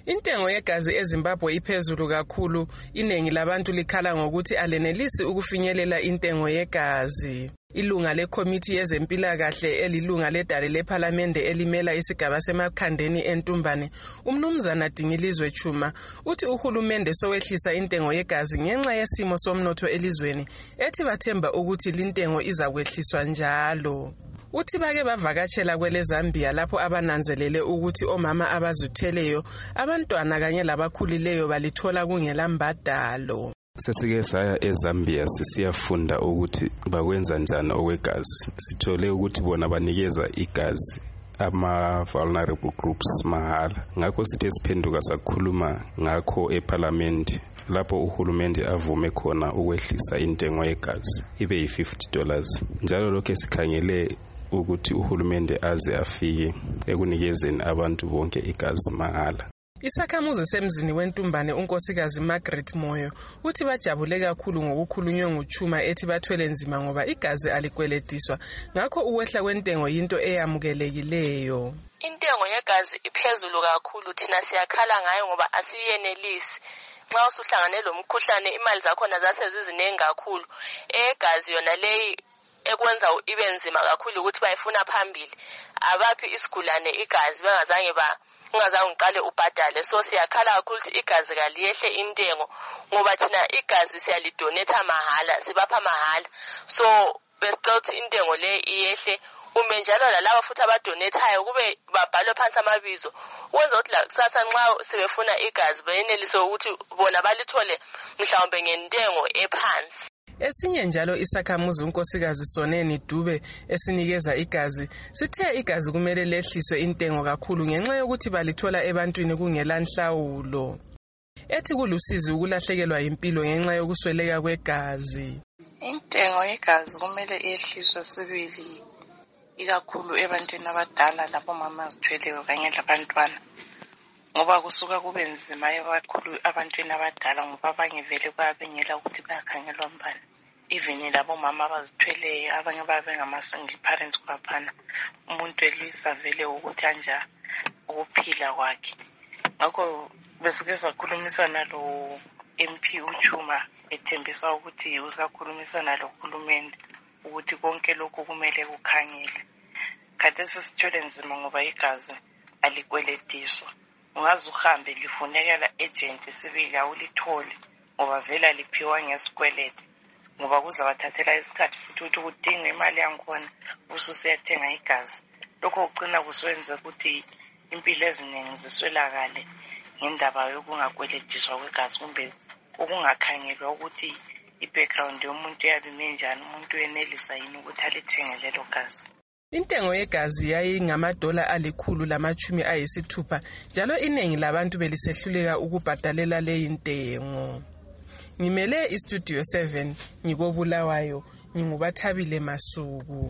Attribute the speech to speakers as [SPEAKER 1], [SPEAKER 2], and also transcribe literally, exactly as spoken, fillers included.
[SPEAKER 1] Intengo yegazi eZimbabwe iphezulu kakhulu. Iningi labantu likhala ngokuthi alenelisi ukufinyelela intengo yegazi. Ilunga leKhomithi yezempilakahle elilunga ledale lePhalamende elimela isigaba seMakhandeni eNtumbane, uMnumzana Dingilizwe Chuma, uthi uhulumende sowehlisa intengo yegazi ngenxa yesimo somnotho elizweni, ethi bathemba ukuthi lintengo izakwehliswa njalo. Uthi bake bavakatshela kwele Zambia lapho abananzelele ukuthi omama abazithweleyo, abantwana kanye labakhulileyo balithola kungela mbadalo.
[SPEAKER 2] Sesike saya eZambia sisiyafunda ukuthi bakwenza njani okwegazi. Sithole ukuthi bona banikeza igazi ama vulnerable groups mahala. Ngakho sithe siphenduka sakhuluma ngakho eParliament lapho uhulumende avume khona ukwehlisa intengo yegazi ibe yi fifty dollars. Njalo lokho sikhangele ukuthi uhulumende aze afike ekunikezeni abantu bonke igazi mahala.
[SPEAKER 1] Isakhamuzi semzini weNtumbane unkosikazi Margaret Moyo uthi bajabule kakhulu ngokukhulunywa nguChuma ethi bathwele nzima ngoba igazi alikweletiswa, ngakho ukwehla kwentengo yinto eyamukelekileyo.
[SPEAKER 3] Intengo yegazi iphezulu kakhulu, thina siyakhala ngayo ngoba asiyenelisi. Nxa usuhlangane lo mkhuhlane imali zakhona zasezizinengi kakhulu. Egazi yona leyi ekwenza ibe nzima kakhulu ukuthi bayifuna phambili. Abaphi isigulane igazi bengazange ba ungazange ngiqale ubhadale. So siyakhala kakhulu ukuthi igazi kaliyehle intengo ngoba thina igazi siyalidonetha mahala, sibapha mahala. So besicela ukuthi intengo le iyehle, ume njalo lalabo futhi abadonethayo kube babhalwe phansi amabizo ukwenza ukuthi la kusasa nxa sebefuna igazi bayenelise ukuthi bona balithole mhlawumbe ngentengo ephansi.
[SPEAKER 1] Esinye njalo isakhamuzi unkosikazi Soneni Dube esinikeza igazi sithe igazi kumele lehliswe intengo kakhulu ngenxa yokuthi balithola ebantwini kungela nhlawulo. Ethi kulusizi ukulahlekelwa impilo ngenxa yokusweleka kwegazi.
[SPEAKER 4] Intengo yegazi kumele ehliswe sibili ikakhulu ebantwini abadala lapho mama azithweleyo kanye labantwana. Ngoba kusuka kube nzima kakhulu abantwini abadala ngoba abanye vele bayabengela ukuthi bayakhangelwa mbani. Even labo mama abazithweleyo abanye babe ngama single parents kwaphana, umuntu elwisa vele ukuthi anja ukuphila kwakhe. Ngakho besike sakhulumisana lo M P uChuma ethembisa ukuthi uzakhulumisana lo hulumende ukuthi konke lokhu kumele kukhangele. Khathesi sithwele nzima ngoba igazi alikweletiswa. Ungaze uhambe lifunekela agent sibili awulithole ngoba vela liphiwa ngesikweleti, ngoba kuzabathathela isikhathi futhi ukuthi udinga imali yakhona ususiyathenga igazi. Lokho ugcina kuswenza ukuthi impilo eziningi ziswelakale ngendaba yokungakweletiswa kwegazi kumbe ukungakhangelwa ukuthi i-background yomuntu yabe menjani, umuntu yenelisa yini ukuthi alithenge lelo gazi.
[SPEAKER 1] Intengo yegazi yayingamadola alikhulu lamachumi ayisithupha, njalo iningi labantu belisehluleka ukubhadalela leyi ntengo. Ngimele iStudio seven ngikobulawayo, ngingubathabile Masuku.